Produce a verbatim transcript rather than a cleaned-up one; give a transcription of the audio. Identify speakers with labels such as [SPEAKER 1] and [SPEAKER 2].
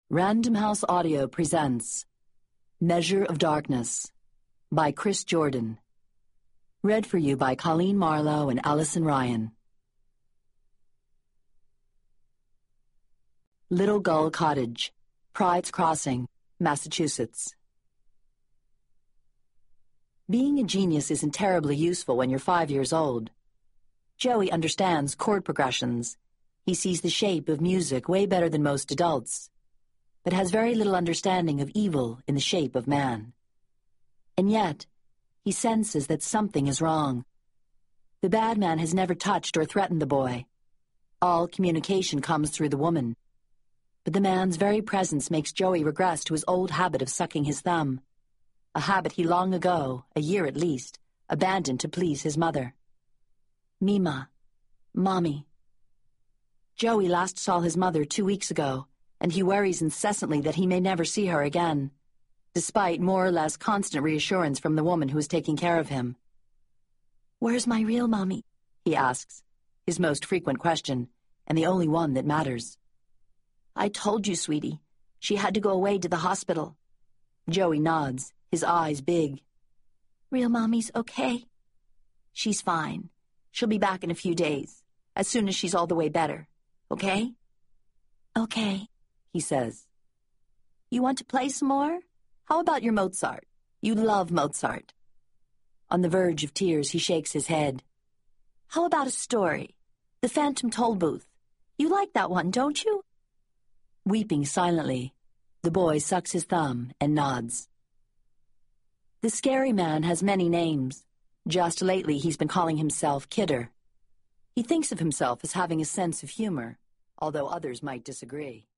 [SPEAKER 1] Random House Audio presents Measure of Darkness by Chris Jordan. Read for you by Colleen Marlowe and Allison Ryan. Little Gull Cottage, Pride's Crossing, Massachusetts. Being a genius isn't terribly useful when you're five years old. Joey understands chord progressions. He sees the shape of music way better than most adults, but has very little understanding of evil in the shape of man. And yet, he senses that something is wrong. The bad man has never touched or threatened the boy. All communication comes through the woman. But the man's very presence makes Joey regress to his old habit of sucking his thumb, a habit he long ago, a year at least, abandoned to please his mother. Mima. Mommy. Joey last saw his mother two weeks ago, and he worries incessantly that he may never see her again, despite more or less constant reassurance from the woman who is taking care of him. "Where's my real mommy?" he asks, his most frequent question, and the only one that matters. "I told you, sweetie. She had to go away to the hospital." Joey nods, his eyes big. "Real mommy's okay?" "She's fine. She'll be back in a few days, as soon as she's all the way better. Okay?" "Okay," he says. "You want to play some more? How about your Mozart? You love Mozart." On the verge of tears, he shakes his head. "How about a story? The Phantom Tollbooth. You like that one, don't you?" Weeping silently, the boy sucks his thumb and nods. The scary man has many names. Just lately, he's been calling himself Kidder. He thinks of himself as having a sense of humor, although others might disagree.